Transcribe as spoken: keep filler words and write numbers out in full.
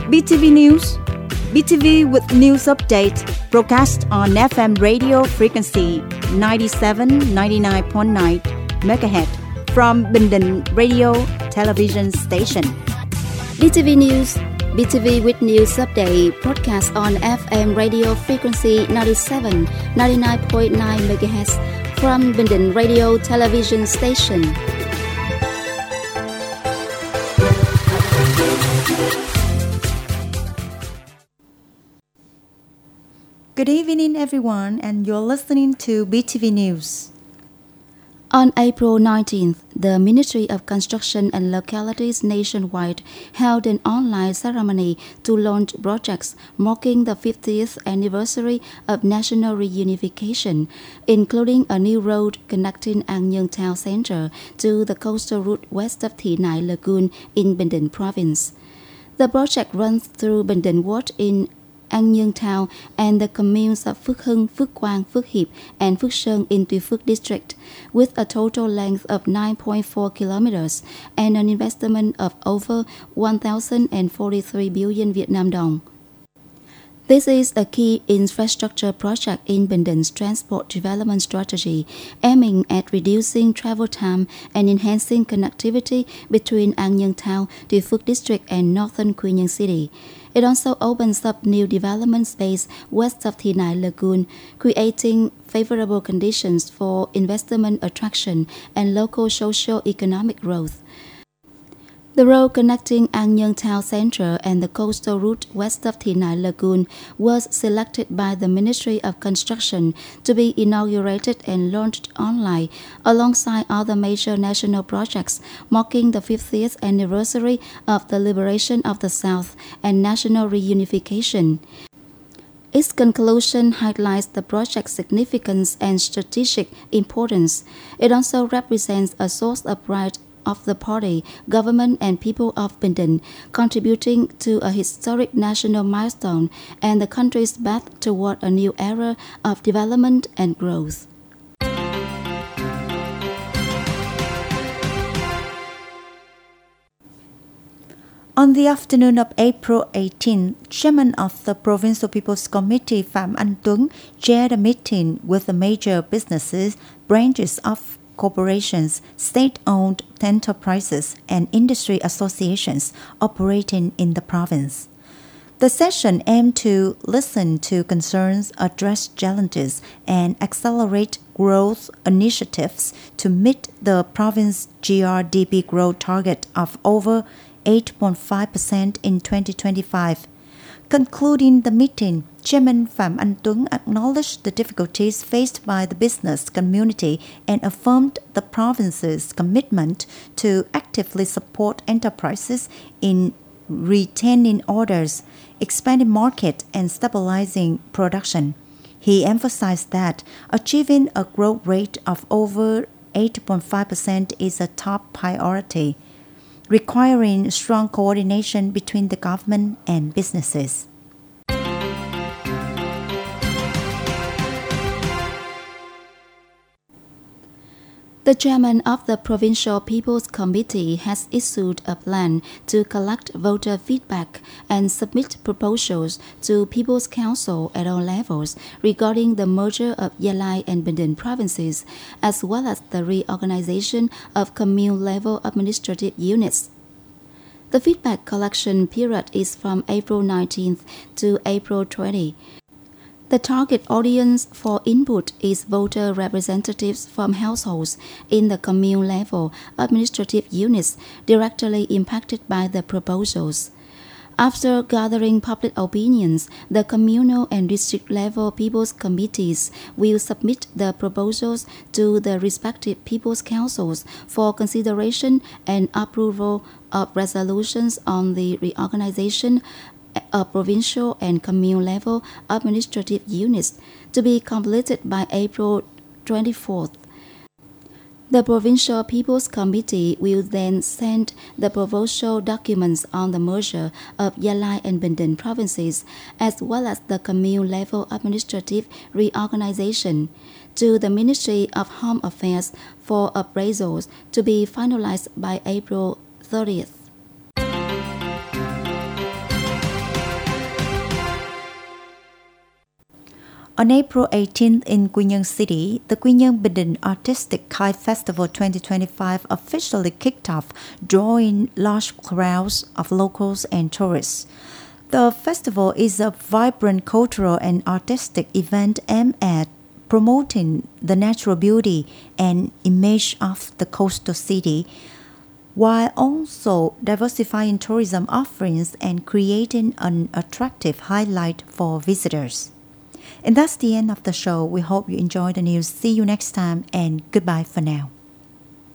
B T V News, B T V with news update, broadcast on F M radio frequency ninety-seven, ninety-nine point nine megahertz from Bình Định Radio Television Station. B T V News, B T V with news update, broadcast on F M radio frequency ninety-seven, ninety-nine point nine megahertz from Bình Định Radio Television Station. Good evening, everyone, and you're listening to B T V News. On April nineteenth, the Ministry of Construction and Localities nationwide held an online ceremony to launch projects marking the fiftieth anniversary of national reunification, including a new road connecting An Nhơn Town Centre to the coastal route west of Thị Nại Lagoon in Bình Định Province. The project runs through Bình Định Ward in An Nhơn Town and the communes of Phước Hưng, Phước Quang, Phước Hiệp, and Phước Sơn in Tuy Phước District, with a total length of nine point four kilometers and an investment of over one thousand forty-three billion Vietnam dong. This is a key infrastructure project in Bình Định transport development strategy, aiming at reducing travel time and enhancing connectivity between An Nhơn Town, Tuy Phước District, and northern Quy Nhơn City. It also opens up new development space west of Thị Nại Lagoon, creating favorable conditions for investment attraction and local socio-economic growth. The road connecting An Nhơn Town Centre and the coastal route west of Thị Nại Lagoon was selected by the Ministry of Construction to be inaugurated and launched online alongside other major national projects marking the fiftieth anniversary of the liberation of the South and national reunification. Its conclusion highlights the project's significance and strategic importance. It also represents a source of pride of the party, government, and people of Bình Định, contributing to a historic national milestone and the country's path toward a new era of development and growth. On the afternoon of April eighteenth, Chairman of the Provincial People's Committee Phạm Anh Tuấn chaired a meeting with the major businesses, branches of corporations, state-owned enterprises, and industry associations operating in the province. The session aimed to listen to concerns, address challenges, and accelerate growth initiatives to meet the province G R D P growth target of over eight point five percent in twenty twenty-five. Concluding the meeting, Chairman Phạm Anh Tuấn acknowledged the difficulties faced by the business community and affirmed the province's commitment to actively support enterprises in retaining orders, expanding market, and stabilizing production. He emphasized that achieving a growth rate of over eight point five percent is a top priority, requiring strong coordination between the government and businesses. The chairman of the Provincial People's Committee has issued a plan to collect voter feedback and submit proposals to People's Council at all levels regarding the merger of Gia Lai and Bình Định provinces, as well as the reorganization of commune-level administrative units. The feedback collection period is from April nineteenth to April twentieth. The target audience for input is voter representatives from households in the commune-level administrative units directly impacted by the proposals. After gathering public opinions, the communal and district-level people's committees will submit the proposals to the respective people's councils for consideration and approval of resolutions on the reorganization of provincial and commune-level administrative units to be completed by April twenty-fourth. The Provincial People's Committee will then send the proposal documents on the merger of Gia Lai and Bình Định provinces, as well as the commune-level administrative reorganization, to the Ministry of Home Affairs for appraisals to be finalized by April thirtieth. On April eighteenth in Quy Nhơn City, the Quy Nhơn Bình Artistic Kite Festival twenty twenty-five officially kicked off, drawing large crowds of locals and tourists. The festival is a vibrant cultural and artistic event aimed at promoting the natural beauty and image of the coastal city, while also diversifying tourism offerings and creating an attractive highlight for visitors. And that's the end of the show. We hope you enjoyed the news. See you next time and goodbye for now.